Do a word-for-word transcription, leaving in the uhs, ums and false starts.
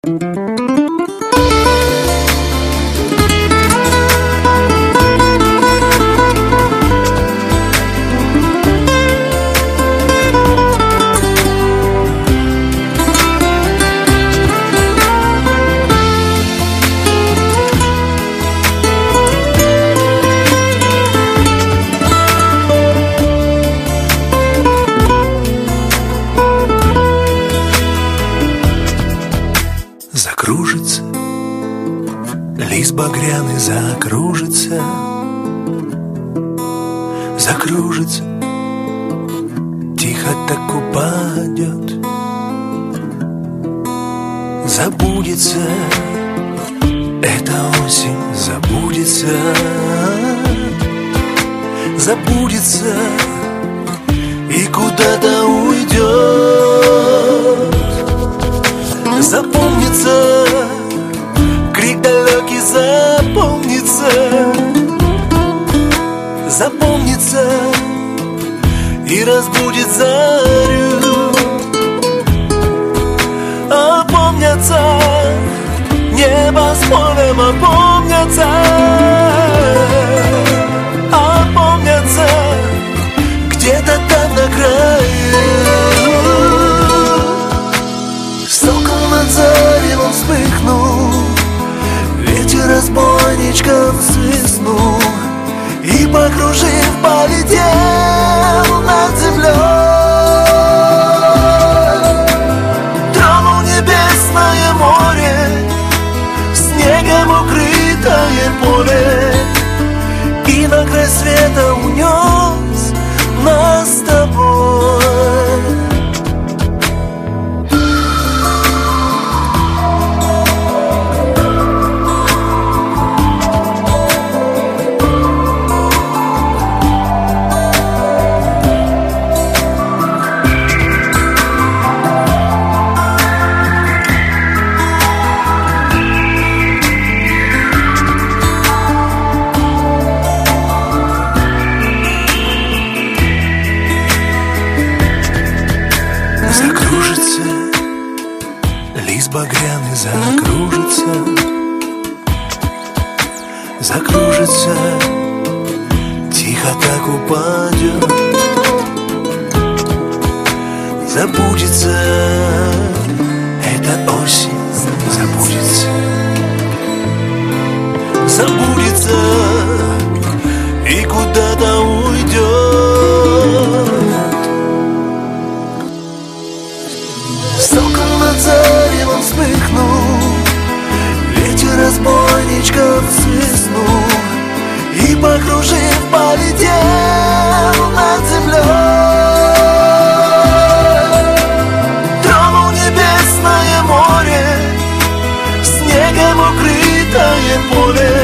Закружится, лист багряный закружится, закружится, тихо так упадет, забудется, эта осень забудется, забудется и куда-то уйдет. Запомнится, крик далекий запомнится, запомнится и разбудит зарю. Опомнятся, небо с полем опомнятся, опомнятся где-то там на краю. Сокол над заревом вспыхнул, ветер разбойничком свистнул и, покружив, полетел над землей. Тронул небесное море, снегом укрытое поле, и на край света унес нас с тобой. Закружится, лист багряный закружится, закружится, тихо так упадет, забудется, эта осень забудется, забудется и куда-то уйдет. Сокол над заревом вспыхнул, ветер разбойничком свистнул и, покружив, полетел над землей. Тронул небесное море, снегом укрытое поле,